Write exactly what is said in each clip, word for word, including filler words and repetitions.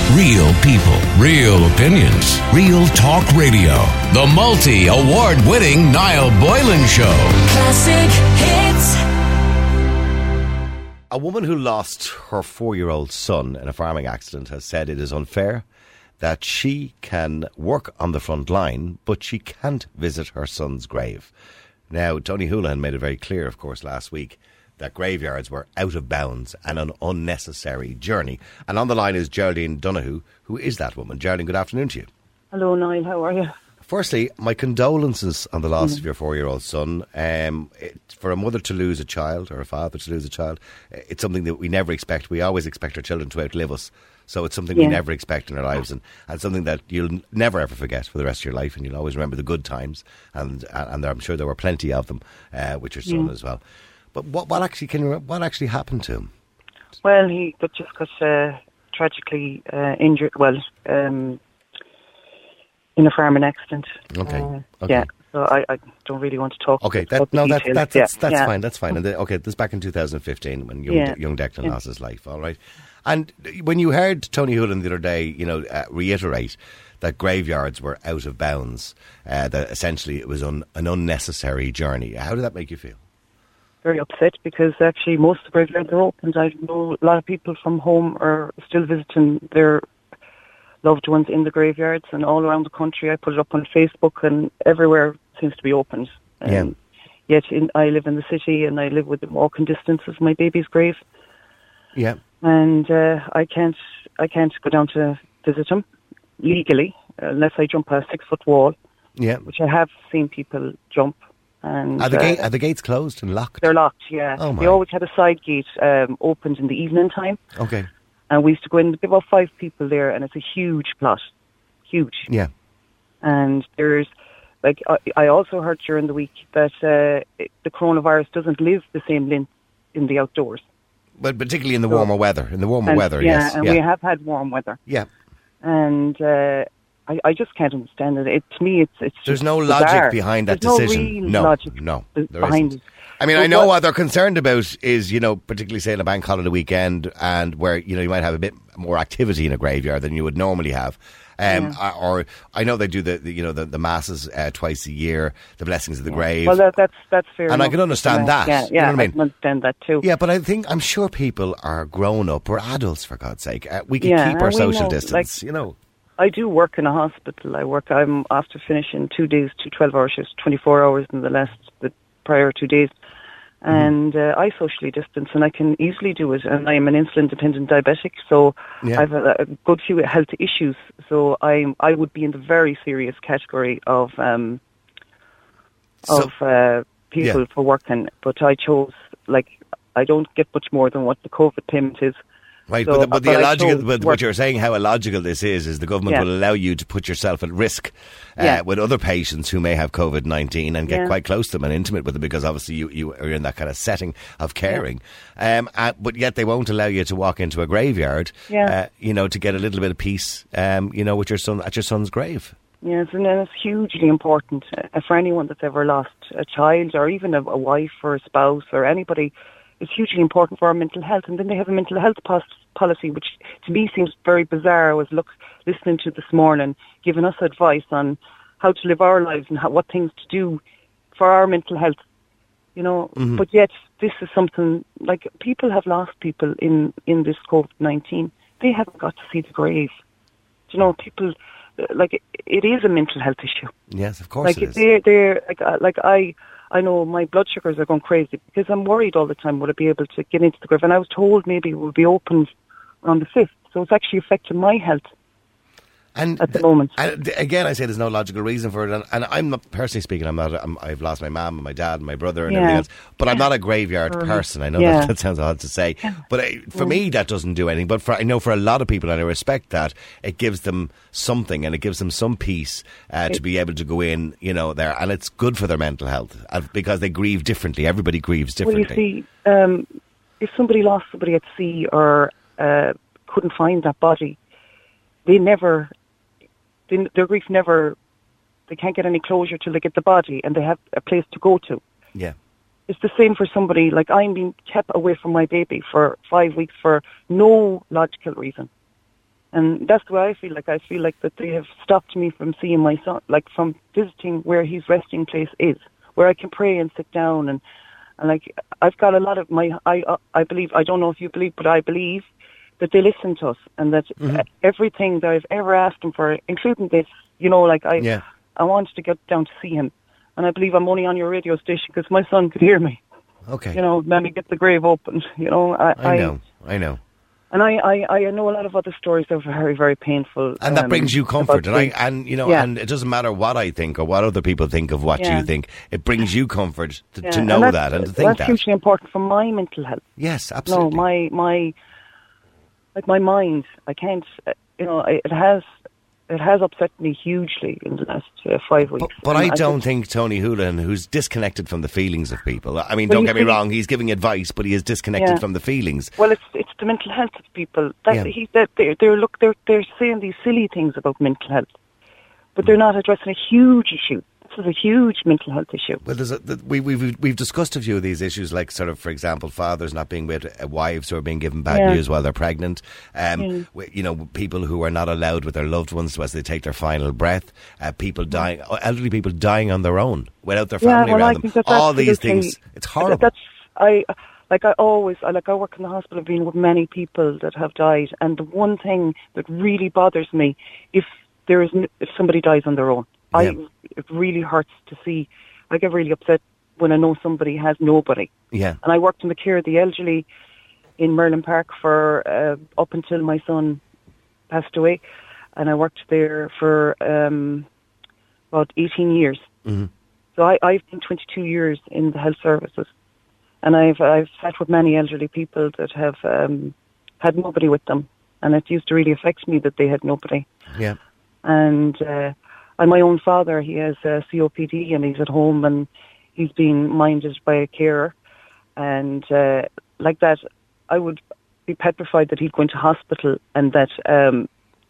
Real people, real opinions, Real Talk Radio. The multi-award-winning Niall Boylan Show. Classic hits. A woman who lost her four-year-old son in a farming accident has said it is unfair that she can work on the front line, but she can't visit her son's grave. Now, Tony Holohan made it very clear, of course, last week that graveyards were out of bounds and an unnecessary journey. And on the line is Geraldine Donoghue, who is that woman. Geraldine, good afternoon to you. Hello, Niall. How are you? Firstly, my condolences on the loss mm-hmm. of your four-year-old son. Um, it, for a mother to lose a child, or a father to lose a child, it's something that we never expect. We always expect our children to outlive us. So it's something yeah. we never expect in our lives, and, and something that you'll never ever forget for the rest of your life, and you'll always remember the good times, and and I'm sure there were plenty of them uh, with your son yeah. as well. But what what actually can you, what actually happened to him? Well, he got, just got uh, tragically uh, injured. Well, um, in a farming accident. Okay. Uh, okay. Yeah. So I, I don't really want to talk. Okay. About That, the no, that, details. that, that's that's yeah. fine. That's fine. And the, okay, this is back in two thousand fifteen when young, yeah. young Declan yeah. lost his life. All right. And when you heard Tony Holohan the other day, you know, uh, reiterate that graveyards were out of bounds, uh, that essentially it was un, an unnecessary journey, how did that make you feel? Very upset, because actually most of the graveyards are open. I know a lot of people from home are still visiting their loved ones in the graveyards, and all around the country. I put it up on Facebook, and everywhere seems to be opened. Um, yeah. Yet in, I live in the city, and I live within walking distance of my baby's grave. Yeah. And uh, I can't, I can't go down to visit him legally unless I jump a six-foot wall. Yeah. Which I have seen people jump. And are the, uh, gate, are the gates closed and locked? They're locked. Yeah. Oh my. They always had a side gate um, opened in the evening time. Okay. And we used to go in, about five people there, and it's a huge plot. Huge. Yeah. And there's, like, I, I also heard during the week that uh, it, the coronavirus doesn't live the same length in the outdoors. But particularly in the warmer so, weather. In the warmer and, weather, yeah, yes. And yeah, and we have had warm weather. Yeah. And uh, I, I just can't understand it. it to me, it's it's There's just no bizarre. logic behind that There's decision. No, real no, logic no, there isn't. It. I mean, but I know what, what they're concerned about is, you know, particularly say on a bank holiday weekend, and where, you know, you might have a bit more activity in a graveyard than you would normally have. Um, yeah. Or I know they do the, the you know the, the masses uh, twice a year, the blessings of the yeah. grave. Well, that, that's that's fair. And enough. I can understand yeah, that. Yeah, yeah, you know what I mean? I can understand that too. Yeah, but I think I'm sure people are grown up. We're adults, for God's sake. Uh, we can yeah, keep our social know, distance. Like, you know. I do work in a hospital. I work. I'm after finishing two days, two twelve-hour shifts, twenty-four hours in the last the prior two days. And uh, I socially distance, and I can easily do it. And I am an insulin-dependent diabetic, so yeah. I have a, a good few health issues. So I I would be in the very serious category of um, so, of uh, people yeah. for working. But I chose, like, I don't get much more than what the COVID payment is. Right, so, but, the, but the but illogical, but work. what you're saying, how illogical this is, is the government yeah. will allow you to put yourself at risk uh, yeah. with other patients who may have COVID nineteen and get yeah. quite close to them and intimate with them, because obviously you, you are in that kind of setting of caring. Yeah. Um, uh, but yet they won't allow you to walk into a graveyard, yeah. uh, you know, to get a little bit of peace, um, you know, with your son at your son's grave. Yes, and then it's hugely important uh, for anyone that's ever lost a child, or even a, a wife or a spouse or anybody. It's hugely important for our mental health. And then they have a mental health pos- policy, which to me seems very bizarre. I was look, listening to this morning, giving us advice on how to live our lives and how, what things to do for our mental health. You know, mm-hmm. But yet this is something, like, people have lost people in, in this COVID nineteen. They haven't got to see the grave. You know, people, like, it, it is a mental health issue. Yes, of course like, it is. They're, they're, like, uh, like I... I know my blood sugars are going crazy because I'm worried all the time, will I be able to get into the grave? And I was told maybe it will be opened on the fifth. So it's actually affecting my health and at the moment. And again, I say there's no logical reason for it. And, and I'm not, personally speaking, I'm not. I'm, I've lost my mum and my dad and my brother and yeah. everything else. But I'm not a graveyard um, person. I know yeah. that, that sounds odd to say, yeah. but I, for mm. me that doesn't do anything. But for, I know for a lot of people, and I respect that, it gives them something, and it gives them some peace uh, to be able to go in, you know, there, and it's good for their mental health uh, because they grieve differently. Everybody grieves differently. Well, you see, um, if somebody lost somebody at sea or uh, couldn't find that body, they never. They, their grief never, they can't get any closure till they get the body and they have a place to go to. Yeah. It's the same for somebody, like I'm being kept away from my baby for five weeks for no logical reason. And that's the way I feel. Like I feel like that they have stopped me from seeing my son, like from visiting where his resting place is, where I can pray and sit down. And, and like I've got a lot of my, I uh, I believe, I don't know if you believe, but I believe that they listen to us, and that mm-hmm. everything that I've ever asked them for, including this, you know, like I, yeah. I wanted to get down to see him. And I believe I'm only on your radio station because my son could hear me. Okay. You know, let me get the grave open. You know, I, I know, I, I know. And I, I, I know a lot of other stories that are very, very painful. And that um, brings you comfort. And I, and you know, yeah. and it doesn't matter what I think or what other people think of what yeah. you think. It brings you comfort to, yeah. to know and that and to think that's that. That's hugely important for my mental health. Yes, absolutely. No, my, my, like my mind, I can't, uh, you know, it has... It has upset me hugely in the last uh, five weeks. But, but I, I don't just, think Tony Holohan, who's disconnected from the feelings of people. I mean, well, don't get me really, wrong, he's giving advice, but he is disconnected yeah. from the feelings. Well, it's it's the mental health of people. That, yeah. he, that they're, they're look they're they're saying these silly things about mental health, but they're not addressing a huge issue. This is a huge mental health issue. Well, there's a, the, we, we've we've discussed a few of these issues, like sort of, for example, fathers not being with uh, wives who are being given bad yeah. news while they're pregnant. Um, mm. w- you know, people who are not allowed with their loved ones as they take their final breath. Uh, people dying, elderly people dying on their own without their family yeah, well, around I them. Think All these things, things, it's horrible. That's I. Like I always, I, like I work in the hospital, I've been with many people that have died, and the one thing that really bothers me, if there is, n- if somebody dies on their own, yeah. I, it really hurts to see. I get really upset when I know somebody has nobody. Yeah. And I worked in the care of the elderly in Merlin Park for uh, up until my son passed away, and I worked there for um, about eighteen years. Mm-hmm. So I, I've been twenty-two years in the health services. And I've I've sat with many elderly people that have um, had nobody with them, and it used to really affect me that they had nobody. Yeah. And uh, and my own father, he has uh, C O P D, and he's at home, and he's being minded by a carer, and uh, like that, I would be petrified that he'd go into hospital and that um,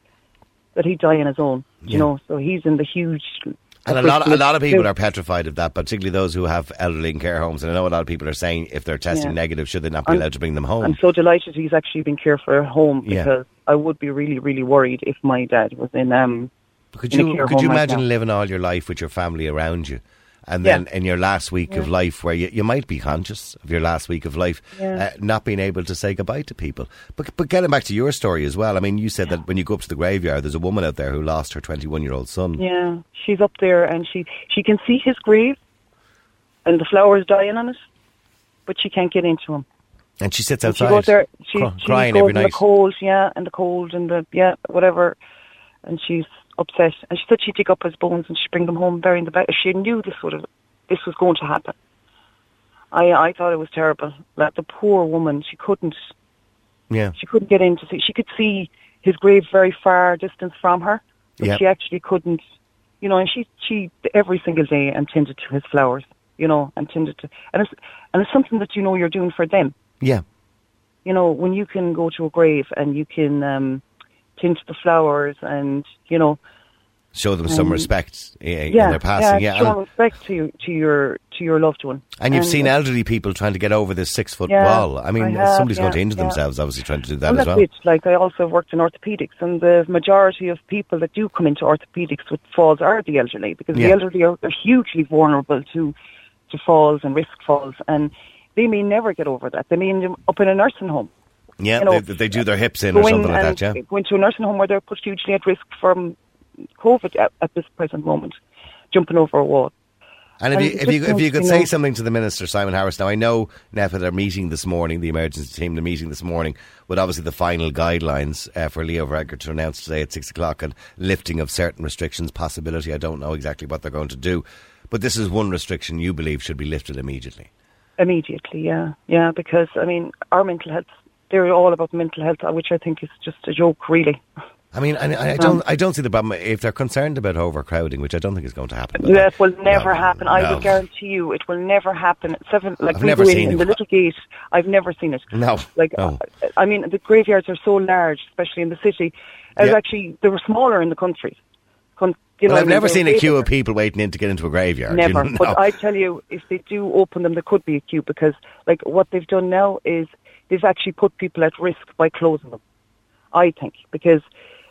that he'd die on his own. Yeah. You know, so he's in the huge. And a lot, a lot of people are petrified of that, particularly those who have elderly in care homes. And I know a lot of people are saying if they're testing yeah. negative, should they not be I'm, allowed to bring them home? I'm so delighted he's actually been cared for at home, because yeah. I would be really, really worried if my dad was in um. Could in you a care could you home imagine right living all your life with your family around you, and then yeah. in your last week yeah. of life, where you, you might be conscious of your last week of life, yeah. uh, not being able to say goodbye to people? But but getting back to your story as well, I mean, you said that when you go up to the graveyard, there's a woman out there who lost her twenty-one-year-old son. Yeah, she's up there, and she she can see his grave, and the flowers dying on it, but she can't get into him. And she sits and outside, she goes there, she, cr- she crying goes every in night. The cold, yeah, and the cold, and the yeah, whatever, and she's upset. And she said she'd dig up his bones and she'd bring them home, bury in the bed. She knew this would have, this was going to happen. I I thought it was terrible. Like the poor woman, she couldn't. Yeah. She couldn't get in to see. She could see his grave very far distance from her, but yeah. she actually couldn't. You know, and she she every single day attended to his flowers. You know, and tended to, and it's and it's something that you know you're doing for them. Yeah. You know, when you can go to a grave and you can um, tend to the flowers and, you know, show them some um, respect uh, yeah, in their passing. Yeah, yeah, show respect to to your to your loved one. And you've and, seen elderly people trying to get over this six foot yeah, wall. I mean, I have, somebody's yeah, going to injure yeah. themselves, obviously, trying to do that well, as well. That's it. Like, I also worked in orthopaedics, and the majority of people that do come into orthopaedics with falls are the elderly, because yeah. the elderly are, are hugely vulnerable to to falls and risk falls, and they may never get over that. They may end up in a nursing home. Yeah, you know, they, they do their hips in or something like that, yeah. Go into a nursing home where they're put hugely at risk from COVID at, at this present moment, jumping over a wall. And if and you if you, if you could you say know, something to the Minister, Simon Harris, now I know N E P A are meeting this morning, the emergency team, they're meeting this morning with obviously the final guidelines uh, for Leo Varadkar to announce today at six o'clock, and lifting of certain restrictions, possibility, I don't know exactly what they're going to do. But this is one restriction you believe should be lifted immediately. Immediately, yeah. Yeah, because, I mean, our mental health, they're all about mental health, which I think is just a joke, really. I mean, I, I don't, I don't see the problem if they're concerned about overcrowding, which I don't think is going to happen. That will never no, happen. I no. will guarantee you, it will never happen. Seven, like I've we never go seen in, in it. the little gate. I've never seen it. No, like no. I, I mean, the graveyards are so large, especially in the city. As Yeah. actually, they were smaller in the country. Con- you well, know, I've never seen a queue bigger. of people waiting in to get into a graveyard. Never. You know? But I tell you, if they do open them, there could be a queue, because, like, what they've done now is they've actually put people at risk by closing them. I think, because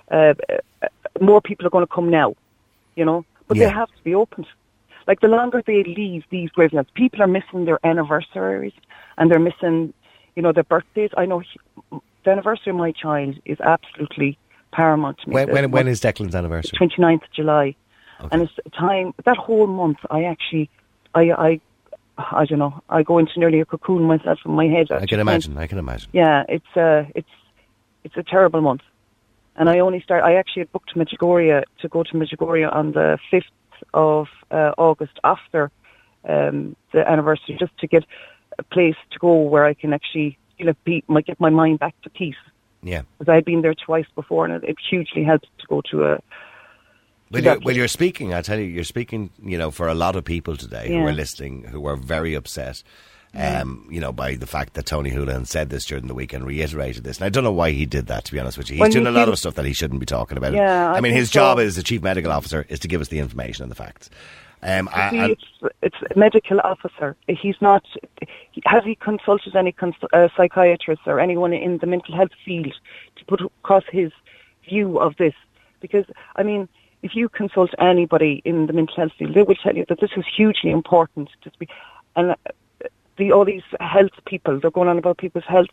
uh, uh, more people are going to come now, you know. But Yeah. they have to be opened. Like, the longer they leave these graveyards, people are missing their anniversaries and they're missing, you know, their birthdays. I know he, the anniversary of my child is absolutely paramount to me. When, when, Uh, when is Declan's anniversary? twenty-ninth of July. Okay. And it's time, that whole month, I actually, I, I, I don't know, I go into nearly a cocoon myself in my head. I can imagine, I can imagine. Yeah, it's, uh, it's, it's a terrible month. And I only start, I actually had booked Medjugorje to go to Medjugorje on the fifth of uh, August after um, the anniversary, just to get a place to go where I can actually, you know, be, might get my mind back to peace. Yeah. Because I'd been there twice before, and it, it hugely helps to go to a. Well, you're, well, you're speaking, I tell you, you're speaking, you know, for a lot of people today Yeah. who are listening, who are very upset, um, you know, by the fact that Tony Holohan said this during the week and reiterated this. And I don't know why he did that, to be honest with you. He's Well, doing he a lot did- of stuff that he shouldn't be talking about. Yeah, I, I mean, think his job so. as the chief medical officer is to give us the information and the facts. Um, You see, and, it's, it's a medical officer. He's not. He, has he consulted any cons- uh, psychiatrists or anyone in the mental health field to put across his view of this? Because, I mean, if you consult anybody in the mental health field, they will tell you that this is hugely important to speak. And uh, the all these health people, they're going on about people's health.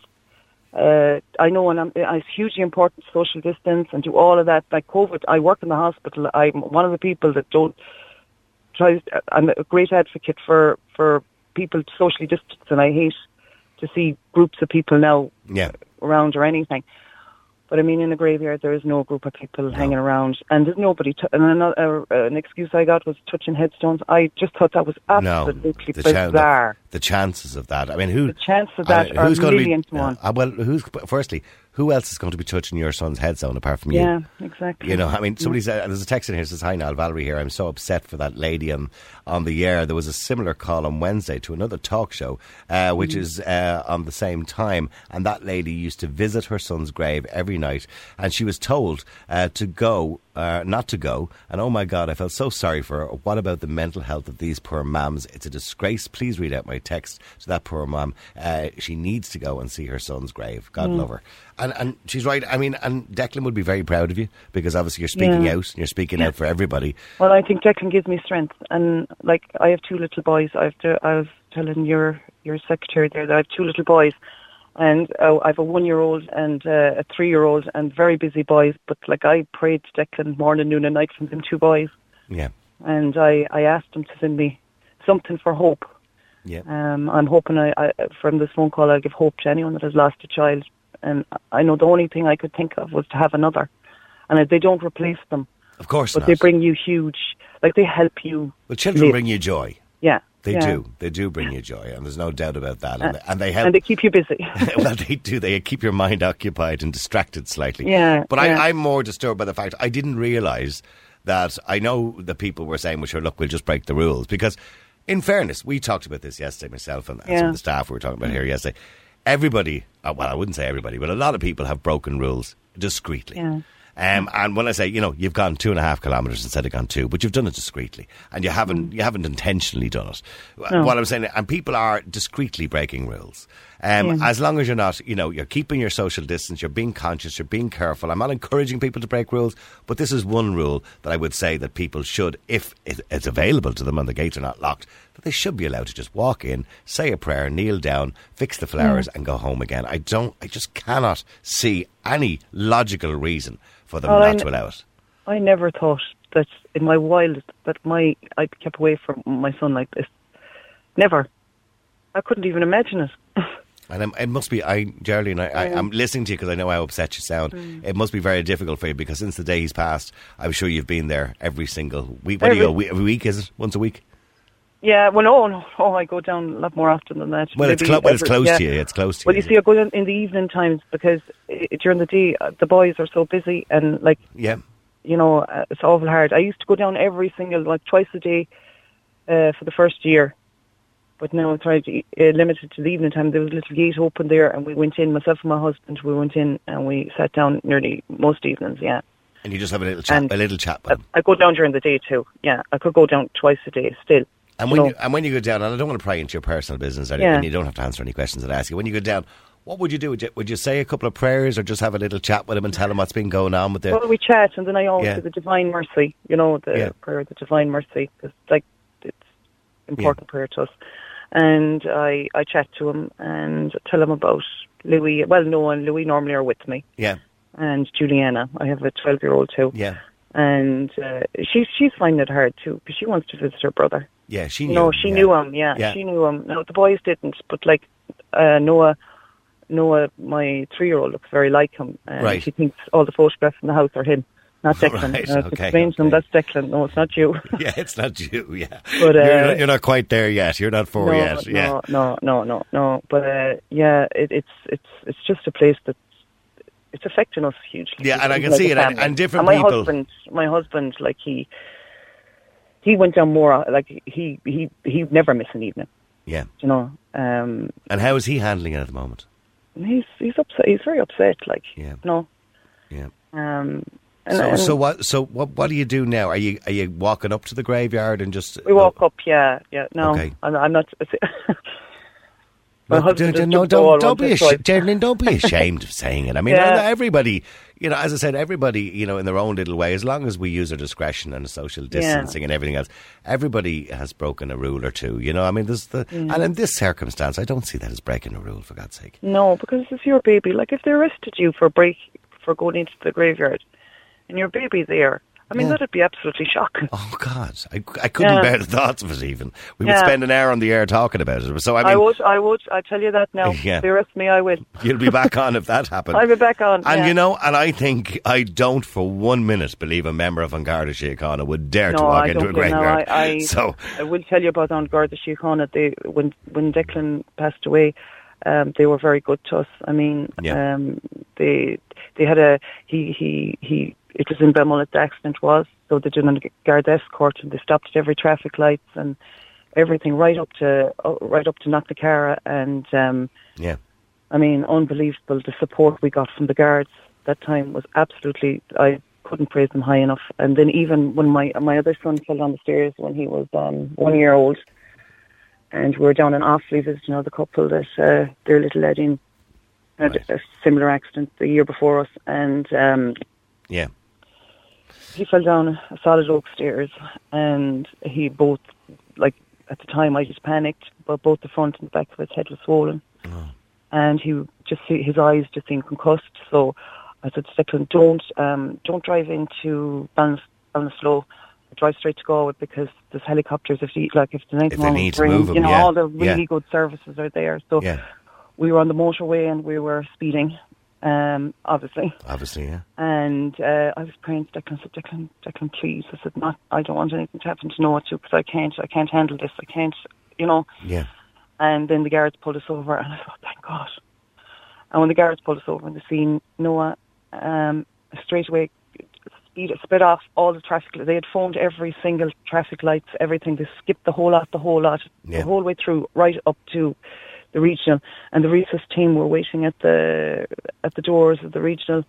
Uh, I know, and I'm, it's hugely important to social distance and do all of that. Like COVID, I work in the hospital. I'm one of the people that don't. Tries, I'm a great advocate for, for people to socially distance, and I hate to see groups of people now yeah. around or anything. But I mean, in a graveyard, there is no group of people hanging around, and there's nobody. T- and another, uh, an excuse I got was touching headstones. I just thought that was No, absolutely the, chan- bizarre. the, the chances of that. I mean, who? The chances of that I are who's a going million to to be? one. Uh, well, who's firstly, who else is going to be touching your son's headstone apart from you? Yeah, exactly. You know, I mean, somebody said, there's a text in here that says, "Hi, Niall, Valerie here. I'm so upset for that lady on, on the air." There was a similar call on Wednesday to another talk show, uh, which Mm. is uh, on the same time. And that lady used to visit her son's grave every night. And she was told uh, to go, uh, not to go. And oh my God, I felt so sorry for her. What about the mental health of these poor mums? It's a disgrace. Please read out my text to that poor mum. Uh, she needs to go and see her son's grave. God Mm. love her. And, and she's right. I mean, and Declan would be very proud of you because obviously you're speaking Yeah. out and you're speaking out for everybody. Well, I think Declan gives me strength, and like I have two little boys. I have to. I was telling your your secretary there that I have two little boys, and uh, I have a one-year-old and uh, a three-year-old, and very busy boys. But like I prayed to Declan morning, noon, and night from them two boys, Yeah. and I I asked him to send me something for hope. Yeah. Um, I'm hoping I, I from this phone call I'll give hope to anyone that has lost a child. And I know the only thing I could think of was to have another, and they don't replace them. Of course But not. they bring you huge, like they help you. well, children live. bring you joy. Yeah. They yeah. do. They do bring you joy. And there's no doubt about that. And, Uh, and they help. And they keep you busy. well, they do. They keep your mind occupied and distracted slightly. Yeah, But yeah. I, I'm more disturbed by the fact I didn't realise that. I know the people were saying, well, sure, look, we'll just break the rules. Because, in fairness, we talked about this yesterday, myself and, and some Yeah. of the staff we were talking about here yesterday. Everybody, uh, well, I wouldn't say everybody, but a lot of people have broken rules discreetly. Yeah. Um, and when I say, you know, you've gone two and a half kilometres instead of gone two, but you've done it discreetly, and you haven't, you haven't intentionally done it. No. What I'm saying, and people are discreetly breaking rules. Um, Yeah. As long as you're not, you know, you're keeping your social distance, you're being conscious, you're being careful. I'm not encouraging people to break rules, but this is one rule that I would say that people should, if it, it's available to them and the gates are not locked, that they should be allowed to just walk in, say a prayer, kneel down, fix the flowers, and go home again. I don't, I just cannot see any logical reason for them Oh, not I to kn- allow it. I never thought that in my wildest that my I kept away from my son like this. Never. I couldn't even imagine it. And um, it must be, I, Geraldine, I, I, Yeah. I'm listening to you because I know how upset you sound. Mm. It must be very difficult for you because since the day he's passed, I'm sure you've been there every single week. When do you go? Every- We- Every week, is it? Once a week? Yeah, well, no, no, no, I go down a lot more often than that. Well, it's, Maybe clo- well, it's every- close yeah. to you. It's close to Well, you. you see, I go in, in the evening times because uh, during the day uh, the boys are so busy and like yeah. you know uh, it's awful hard. I used to go down every single like twice a day uh, for the first year, but now it's tried to uh, limited to the evening time. There was a little gate open there, and we went in. Myself and my husband, we went in and we sat down nearly most evenings. Yeah, And you just have a little chat, And- a little chat with I, him. I go down during the day too. Yeah, I could go down twice a day still. And you when know. you, and when you go down, and I don't want to pry into your personal business, or Yeah. and you don't have to answer any questions that I ask you. When you go down, what would you do? Would you, would you say a couple of prayers or just have a little chat with him and tell him what's been going on with the... Well, we chat, and then I always Yeah. do the Divine Mercy, you know, the Yeah. prayer of the Divine Mercy, because, like, it's important prayer to us. And I, I chat to him and tell him about Louis. Well, Noah and Louis normally are with me. Yeah, And Juliana. I have a twelve-year-old too. yeah, And uh, she's she's finding it hard too, because she wants to visit her brother. yeah, she knew No, him, she yeah. knew him, yeah, Yeah. she knew him. No, the boys didn't, but like uh, Noah, Noah, my three-year-old looks very like him. And Right. She thinks all the photographs in the house are him, not Declan. Right, And I okay, explained to him, okay. that's Declan. No, it's not you. Yeah, it's not you, yeah. But, uh, you're, not, you're not quite there yet. You're not four no, yet, yeah. no, no, no, no, no. But uh, yeah, it, it's it's it's just a place that it's affecting us hugely. Yeah, and I It's can like see a it, and- family. and different my people- Husband, my husband, like he he went down more. Like he he he never missed an evening. Yeah. You know. Um, And how is he handling it at the moment? he's he's upset. He's very upset. Like Yeah. no. Yeah. Um, and, So, and so what? So what? What do you do now? Are you are you walking up to the graveyard and just we walk up. Yeah, yeah. No, Okay. I'm, I'm not. My Look, husband don't, just no, jumped the wall don't, don't once be or twice. ashamed, Geraldine, don't be ashamed of saying it. I mean, Yeah. everybody, you know, as I said, everybody, you know, in their own little way, as long as we use our discretion and social distancing and everything else, everybody has broken a rule or two. You know, I mean, there's the, and in this circumstance, I don't see that as breaking a rule, for God's sake. No, because it's your baby. Like if they arrested you for break for going into the graveyard, and your baby there, I mean Yeah. that'd be absolutely shocking. Oh God, I, I couldn't Yeah. bear the thoughts of it. Even we would Yeah. spend an hour on the air talking about it. So I I, mean, would, I would, I tell you that now. Yeah. If they arrest me, I will. you'll be back on if that happened. I'll be back on. And yeah. you know, and I think I don't for one minute believe a member of An Garda Síochána would dare to No, walk I into don't a think- no, graveyard. I, I, so I will tell you about An Garda Síochána. They when when Declan passed away, um, they were very good to us. I mean, Yeah. um, they they had a he he he. It was in Belmullet the accident was, so they did a Garda escort and they stopped at every traffic lights and everything right up to uh, right up to Knocknacarra, and um, yeah, I mean, unbelievable the support we got from the guards that time was absolutely. I couldn't praise them high enough. And then even when my my other son fell down the stairs when he was um, one year old, and we were down in Offaly visiting another couple that uh, their little Eddie had Right. a similar accident the year before us, and um, yeah, he fell down a solid oak stairs, and he both, like, at the time I just panicked, but both the front and the back of his head was swollen. Oh. And he just, his eyes just seemed concussed. So I said to Declan, don't, um, don't drive into Ballinasloe, drive straight to Galway, because there's helicopters, if you, like, if there's anything If they wrong need with to the brain, move 'em, you know, yeah, all the really yeah. good services are there. So yeah, we were on the motorway and we were speeding, um, obviously. obviously, yeah, And uh, I was praying to Declan. I said, Declan, Declan, please. I said, not. I don't want anything to happen to Noah too, because I can't. I can't handle this. I can't. You know. yeah, And then the guards pulled us over, and I thought, thank God. And when the guards pulled us over in the scene, Noah um, straight away speed sped off all the traffic. They had phoned every single traffic lights, everything. They skipped the whole lot, the whole lot, Yeah. the whole way through, right up to the regional. And the resus team were waiting at the at the doors of the regional,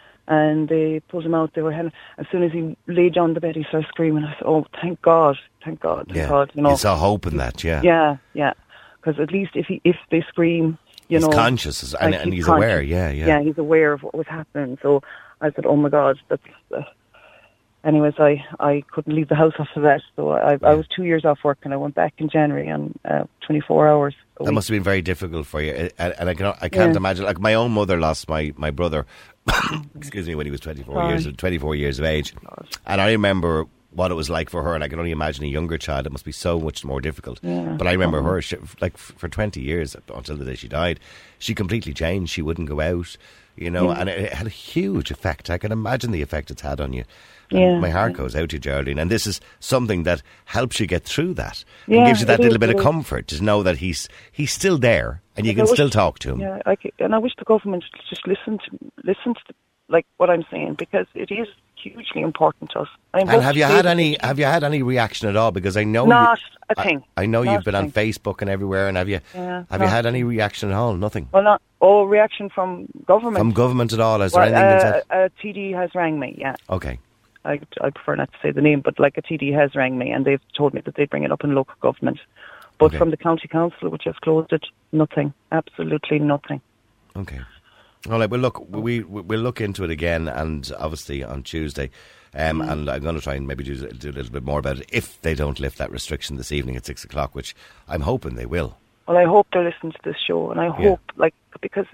and they pulled him out. They were heading. As soon as he laid down the bed, he started screaming. I said, "Oh, thank God, thank God, thank yeah. God!" You know, You saw hope in that, yeah. yeah, yeah. Because at least if he if they scream, you he's know, conscious and, like, and he's, conscious. aware, yeah, yeah. Yeah, he's aware of what was happening. So I said, "Oh my God, that's." Uh, anyways, I, I couldn't leave the house after that. So I Yeah. I was two years off work, and I went back in January on uh, twenty-four hours. a That week. must have been very difficult for you, and, and I can I can't Yeah. imagine. Like my own mother lost my, my brother, excuse me, when he was twenty four Sorry. years twenty four years of age, and I remember what it was like for her, and I can only imagine a younger child. It must be so much more difficult. Yeah. But I remember her, she, like f- for twenty years until the day she died, she completely changed. She wouldn't go out, you know, Yeah. and it, it had a huge effect. I can imagine the effect it's had on you. And Yeah. my heart goes out to you, Geraldine. And this is something that helps you get through that Yeah, and gives you that it little is, bit it of is. comfort to know that he's he's still there and you I can wish- still talk to him. Yeah, I c and I wish the government would just listen to listen to the, like what I'm saying, because it is hugely important to us. I And hope have you they- had any? Have you had any reaction at all? Because I know Not you, a thing. I, I know Not you've been a on thing. Facebook and everywhere. And have you? Yeah, have you not had a any reaction at all? Nothing Well, not oh reaction from government. from government at all? Has well, there anything been uh, said? a T D has rang me. Yeah. Okay. I, I prefer not to say the name, but like a T D has rang me, and they've told me that they bring it up in local government. But Okay. from the county council, which has closed it, nothing, absolutely nothing. Okay. All right. Well, look, we we'll look into it again, and obviously on Tuesday. Um, mm. And I'm going to try and maybe do, do a little bit more about it if they don't lift that restriction this evening at six o'clock, which I'm hoping they will. Well, I hope they're listening to this show, and I hope, yeah. like, because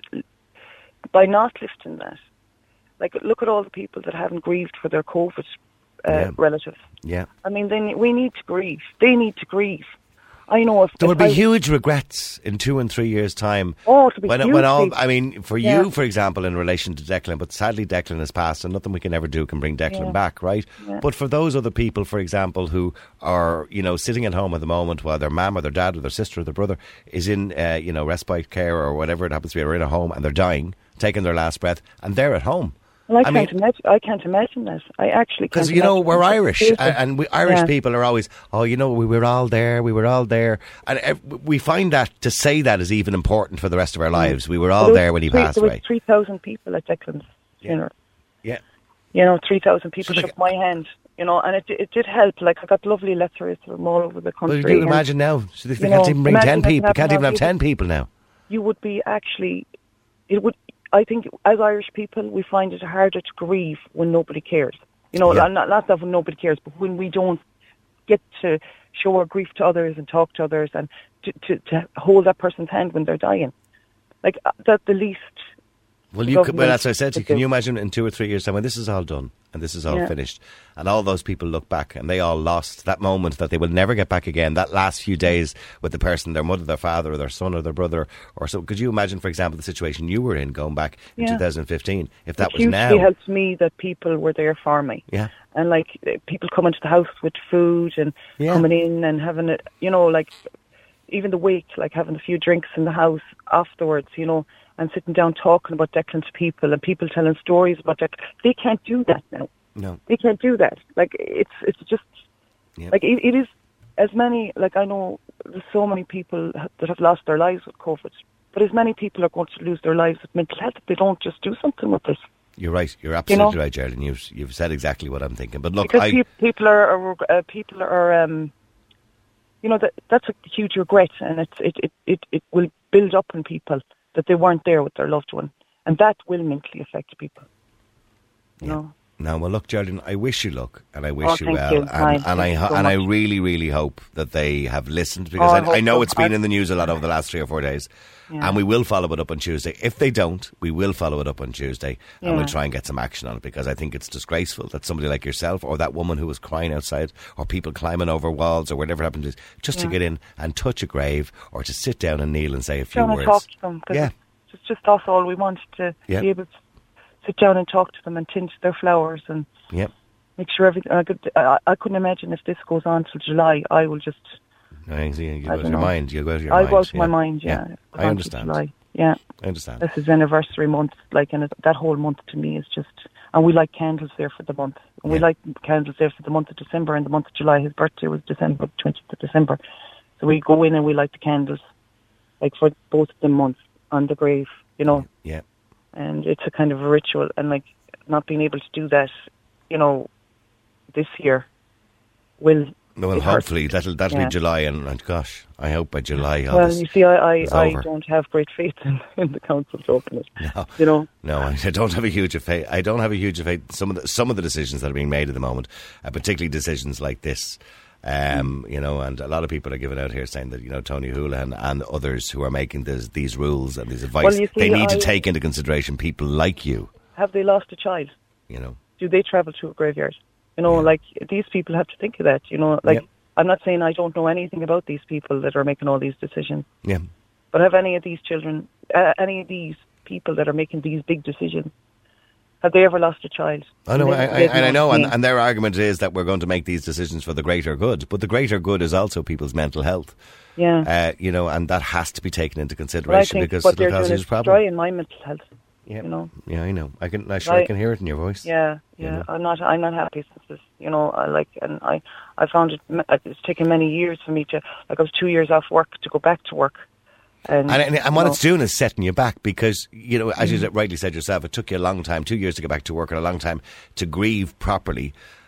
by not lifting that, like, look at all the people that haven't grieved for their COVID uh, yeah. relatives. Yeah. I mean, they, we need to grieve. They need to grieve. I know if there will be I, huge regrets in two and three years' time. Oh, it'll be when, huge. When all, I mean, for yeah. you, for example, in relation to Declan, but sadly Declan has passed, and nothing we can ever do can bring Declan yeah. back, right? Yeah. But for those other people, for example, who are, you know, sitting at home at the moment while their mum or their dad or their sister or their brother is in, uh, you know, respite care or whatever it happens to be, or in a home, and they're dying, taking their last breath, and they're at home. Well, I, I can't mean, imagine. I can't imagine that. I actually can't. Because you know we're Irish, and, and and we, Irish yeah. people are always, oh, you know, we were all there, we were all there, and uh, we find that to say that is even important for the rest of our lives. We were all there, there when he three, passed there away. There was three thousand people at Declan's funeral. Yeah, you know, three thousand people so shook like, my hand. You know, and it it did help. Like, I got lovely letters from all over the country. Well, you can imagine now. So they, they know, can't even bring ten people. They can't even have ten would, people now. You would be actually, it would. I think as Irish people, we find it harder to grieve when nobody cares. You know, yeah. not, not that when nobody cares, but when we don't get to show our grief to others and talk to others and to, to, to hold that person's hand when they're dying. Like, that's the least... Well, you could, well, that's what I said to you. Can you imagine in two or three years' time when this is all done and this is all yeah. finished and all those people look back and they all lost that moment that they will never get back again, that last few days with the person, their mother, their father, or their son, or their brother, or so. Could you imagine, for example, the situation you were in going back in yeah. two thousand fifteen? If that it was now, it hugely helped me that people were there for me. Yeah, and like people coming to the house with food and yeah. coming in and having it, you know, like even the wake, like having a few drinks in the house afterwards, you know. And sitting down talking about Declan to people and people telling stories about Declan. They can't do that now. No. They can't do that. Like, it's it's just, yep. like, it, it is as many, like, I know there's so many people that have lost their lives with COVID, but as many people are going to lose their lives with mental health if they don't just do something with it. You're right. You're absolutely you know? right, Geraldine. You've, you've said exactly what I'm thinking. But look, because I... pe- people are, are uh, people are, um, you know, that that's a huge regret, and it's, it, it, it, it will build up in people that they weren't there with their loved one. And that will mentally affect people. You yeah. know? Now, well, look, Geraldine, I wish you luck, and I wish oh, you well, you. and, Fine, and I so and much. I really, really hope that they have listened, because oh, I, I, I know so. it's been I, in the news a lot over the last three or four days, yeah. and we will follow it up on Tuesday. If they don't, we will follow it up on Tuesday, yeah. and we'll try and get some action on it, because I think it's disgraceful that somebody like yourself, or that woman who was crying outside, or people climbing over walls, or whatever happened, is just yeah. to get in and touch a grave, or to sit down and kneel and say a few down words. And talk to them, yeah. It's just us all. We want to yeah. be able to sit down and talk to them and tend to their flowers and yep. make sure everything. I, could, I, I couldn't imagine if this goes on till July. I will just. I see. You go out of your mind. You go out of your I mind. go out of yeah. my mind. Yeah, yeah. I understand. July. Yeah, I understand. This is anniversary month, like, and it, that whole month to me is just. And we like candles there for the month. And yeah. we like candles there for the month of December and the month of July. His birthday was December twentieth of December, so we go in and we light the candles, like for both of the months on the grave. You know, yeah, and it's a kind of a ritual, and like not being able to do that, you know, this year will. Well, hopefully hard. that'll that'll yeah. be July, and, and gosh, I hope by July. Well, this you see, I I, I over. don't have great faith in, in the council to open it. No, you know, no, I don't have a huge faith. I don't have a huge faith. Some of the some of the decisions that are being made at the moment, uh, particularly decisions like this. Um, you know, and a lot of people are giving out here saying that, you know, Tony Holohan and others who are making this, these rules and these advice, well, see, they need I, to take into consideration people like you. Have they lost a child? You know, do they travel to a graveyard? You know, yeah. like these people have to think of that. You know, like yeah. I'm not saying I don't know anything about these people that are making all these decisions. Yeah. But have any of these children, uh, any of these people that are making these big decisions, have they ever lost a child? I know, I, I, and I know, and, and their argument is that we're going to make these decisions for the greater good. But the greater good is also people's mental health. Yeah. Uh, you know, and that has to be taken into consideration, well, I think because what it'll cause a huge problem. Destroying my mental health. Yeah. You know. Yeah, I know. I can. I sure I, I can hear it in your voice. Yeah, yeah. You know? I'm not. I'm not happy since this. You know, I like, and I. I found it. It's taken many years for me to. Like, I was two years off work to go back to work. And, and, and, and what know, it's doing is setting you back, because, you know, as mm. you rightly said yourself, it took you a long time, two years to get back to work, and a long time to grieve properly.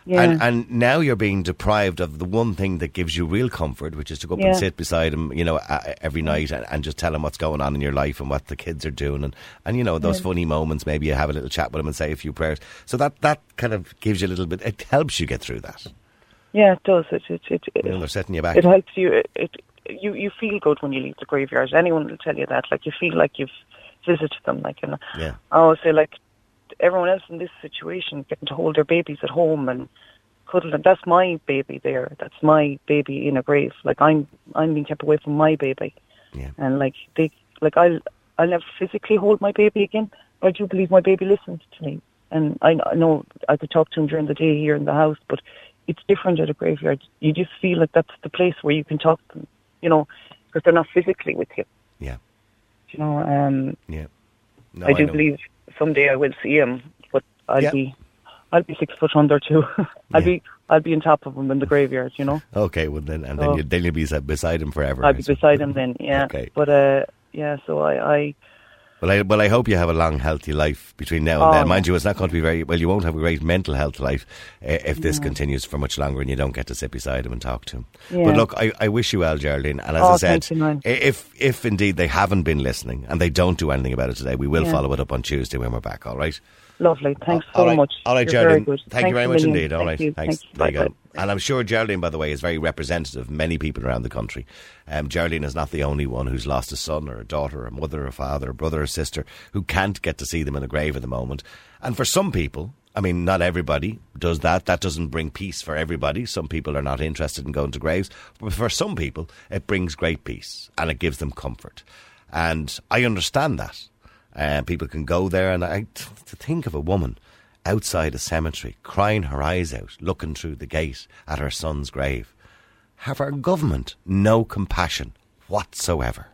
Yeah. And, and now you're being deprived of the one thing that gives you real comfort, which is to go up Yeah. and sit beside him, you know, uh, every night and, and just tell him what's going on in your life and what the kids are doing. And, and you know, those Yeah. funny moments, maybe you have a little chat with him and say a few prayers. So that, that kind of gives you a little bit, it helps you get through that. Yeah, it does. It, it, it, it, You know, they're setting you back. it helps you. It, it you you feel good when you leave the graveyard. Anyone will tell you that. Like, you feel like you've visited them. Like, and Yeah. I always say, like, everyone else in this situation getting to hold their babies at home and cuddle them. That's my baby there. That's my baby in a grave. Like, I'm I'm being kept away from my baby. Yeah. And like they like I'll I'll never physically hold my baby again. But I do believe my baby listens to me. And I, I know I could talk to him during the day here in the house, but it's different at a graveyard. You just feel like that's the place where you can talk to them, you know, because they're not physically with you. Yeah. You know, um, Yeah. No, I do know. believe someday I will see him, but I'll Yeah. be, I'll be six foot under too. I'll Yeah. be, I'll be on top of him in the graveyard. You know, Okay, well then, and then, So- you, then you'll be sa- beside him forever. I'll be beside him then. Yeah. Okay. But uh, yeah. So I, I Well, I, well, I hope you have a long, healthy life between now and Oh, then. Mind yeah. you, it's not going to be very, well, you won't have a great mental health life uh, if this continues for much longer and you don't get to sit beside him and talk to him. Yeah. But look, I, I wish you well, Geraldine. And as Oh, I said, thank you, man. i- if if indeed they haven't been listening and they don't do anything about it today, we will Yeah. follow it up on Tuesday when we're back, all right? lovely. Thanks All so right. much. All right, You're very Geraldine. good. Thank Thanks you very a much million. indeed. All Thank right. you. Thanks. Thank you. There you Bye, go. bye. And I'm sure Geraldine, by the way, is very representative of many people around the country. Um, Geraldine is not the only one who's lost a son or a daughter or a mother or a father, a brother or sister who can't get to see them in a grave at the moment. And for some people, I mean, not everybody does that. That doesn't bring peace for everybody. Some people are not interested in going to graves. But for some people, it brings great peace and it gives them comfort. And I understand that. Uh, people can go there, and I, to think of a woman outside a cemetery, crying her eyes out, looking through the gate at her son's grave. Have our government no compassion whatsoever?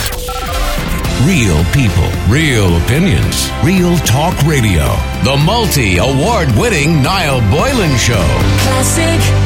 Real people, real opinions, real talk radio. The multi-award winning Niall Boylan Show. Classic